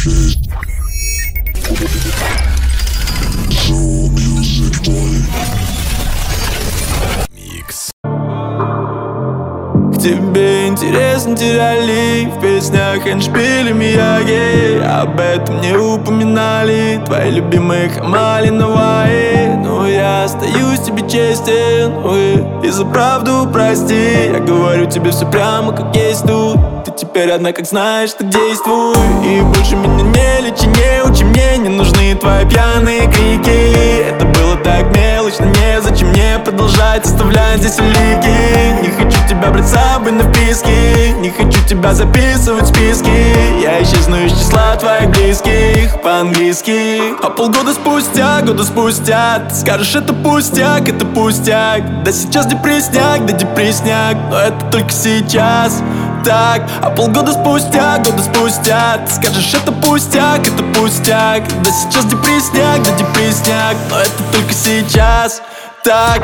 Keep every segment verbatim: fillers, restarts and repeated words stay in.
Тебе интересно, теряли в песнях эндшпили Мияги. Об этом не упоминали твои любимые Хамали Наваи. Но я остаюсь тебе честен, увы, и за правду прости. Я говорю тебе все прямо как есть тут. Ты теперь одна, как знаешь, так действуй. И больше меня не лечи, не учи, мне не нужны твои пьяные крики. Это было так мелочно, незачем мне продолжать оставлять здесь улики. Не хочу тебя брать с собой на вписки, не хочу тебя записывать в списки. Я исчезну из числа твоих близких по-английски. А полгода спустя, года спустя ты скажешь, это пустяк, это пустяк. Да сейчас депрессняк, да депрессняк, но это только сейчас. Так, а полгода спустя, года спустя ты скажешь, это пустяк, это пустяк. Да сейчас депрессняк, да депрессняк, но это только сейчас. Так.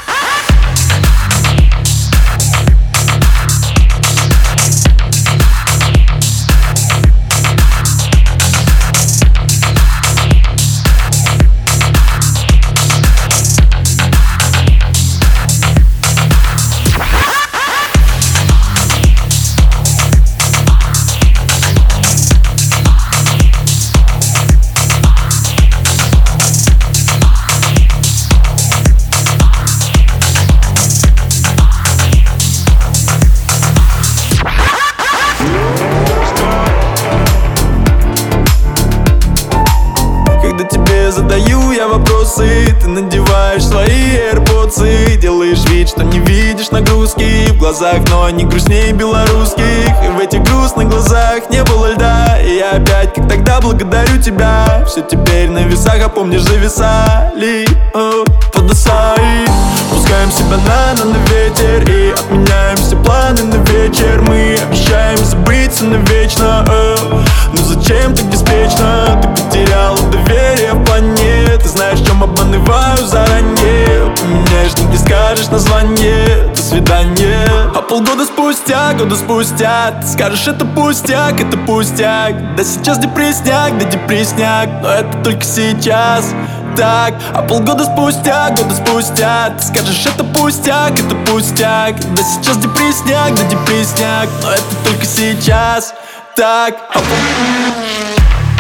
Задаю я вопросы, ты надеваешь свои AirPods, делаешь вид, что не видишь нагрузки в глазах, но они грустнее белорусских. И в этих грустных глазах не было льда. И я опять, как тогда, благодарю тебя. Все теперь на весах, а помнишь, зависали о, под осаи. Пускаем себя на на, на ветер и отменяем все планы на вечер. Мы обещаем забыться навечно, о, но зачем так беспечно? Ты потерял доверие в плане. Ты знаешь, в чем обманываю заранее. Поменяешь, но не скажешь название. До свидания. А полгода спустя, года спустя ты скажешь, это пустяк, это пустяк. Да сейчас депрессняк, да депрессняк, но это только сейчас. Так, а полгода спустя, года спустя ты скажешь, это пустяк, это пустяк. Да сейчас депрессняк, да депрессняк, но это только сейчас. Так, а пол...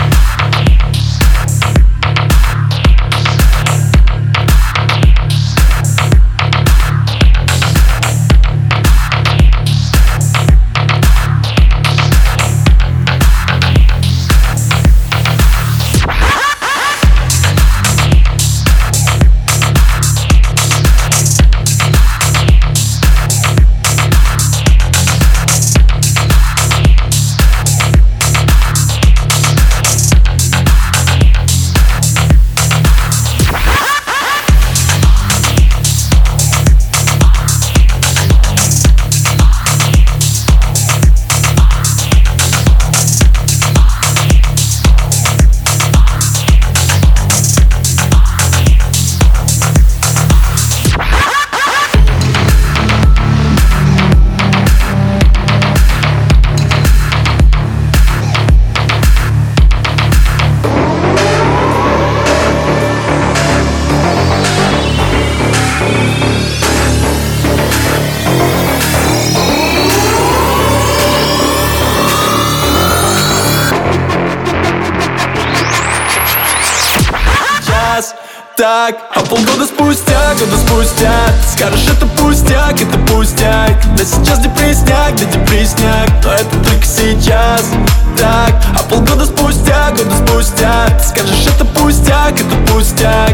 Так, а полгода спустя, года спустя ты скажешь, это пустяк, это пустяк. Да сейчас депрессняк, да депрессняк, но это только сейчас. Так, а полгода спустя, года спустя ты скажешь, это пустяк, это пустяк.